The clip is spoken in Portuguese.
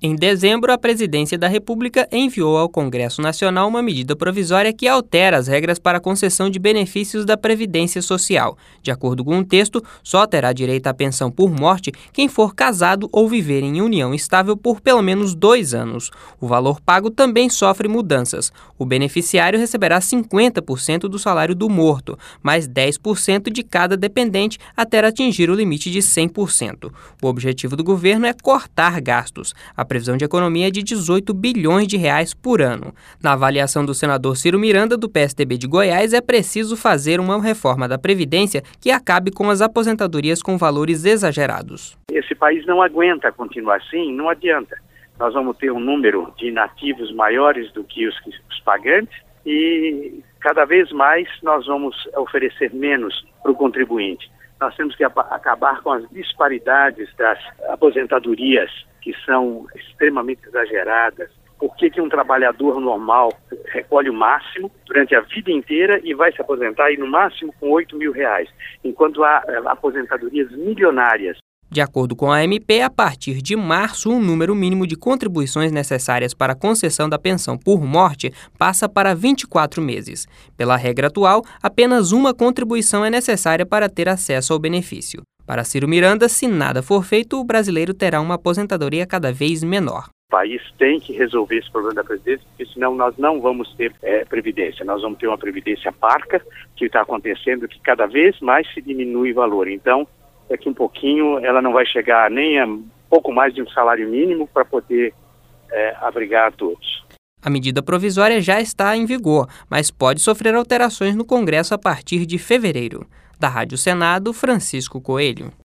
Em dezembro, a Presidência da República enviou ao Congresso Nacional uma medida provisória que altera as regras para a concessão de benefícios da Previdência Social. De acordo com o texto, só terá direito à pensão por morte quem for casado ou viver em união estável por pelo menos 2 anos. O valor pago também sofre mudanças. O beneficiário receberá 50% do salário do morto, mais 10% de cada dependente até atingir o limite de 100%. O objetivo do governo é cortar gastos. A previsão de economia é de 18 bilhões de reais por ano. Na avaliação do senador Ciro Miranda, do PSDB de Goiás, é preciso fazer uma reforma da Previdência que acabe com as aposentadorias com valores exagerados. Esse país não aguenta continuar assim, não adianta. Nós vamos ter um número de inativos maiores do que os pagantes e cada vez mais nós vamos oferecer menos para o contribuinte. Nós temos que acabar com as disparidades das aposentadorias, que são extremamente exageradas. Por que um trabalhador normal recolhe o máximo durante a vida inteira e vai se aposentar aí no máximo com R$8.000, enquanto há aposentadorias milionárias? De acordo com a MP, a partir de março, o número mínimo de contribuições necessárias para a concessão da pensão por morte passa para 24 meses. Pela regra atual, apenas uma contribuição é necessária para ter acesso ao benefício. Para Ciro Miranda, se nada for feito, o brasileiro terá uma aposentadoria cada vez menor. O país tem que resolver esse problema da Previdência, porque senão nós não vamos ter Previdência. Nós vamos ter uma Previdência parca, que está acontecendo, que cada vez mais se diminui o valor. Então, daqui um pouquinho ela não vai chegar nem a pouco mais de um salário mínimo para poder abrigar a todos. A medida provisória já está em vigor, mas pode sofrer alterações no Congresso a partir de fevereiro. Da Rádio Senado, Francisco Coelho.